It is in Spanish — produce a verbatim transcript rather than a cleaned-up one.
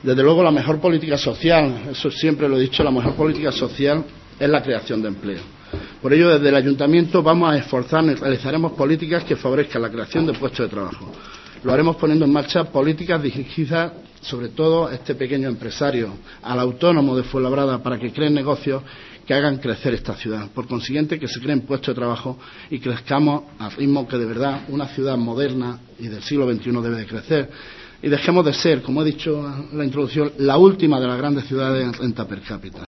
Desde luego, la mejor política social, eso siempre lo he dicho, la mejor política social es la creación de empleo. Por ello, desde el Ayuntamiento vamos a esforzarnos y realizaremos políticas que favorezcan la creación de puestos de trabajo. Lo haremos poniendo en marcha políticas dirigidas sobre todo a este pequeño empresario, al autónomo de Fuenlabrada, para que creen negocios que hagan crecer esta ciudad. Por consiguiente, que se creen puestos de trabajo y crezcamos al ritmo que de verdad una ciudad moderna y del siglo veintiuno debe de crecer. Y dejemos de ser, como he dicho en la introducción, la última de las grandes ciudades en renta per cápita.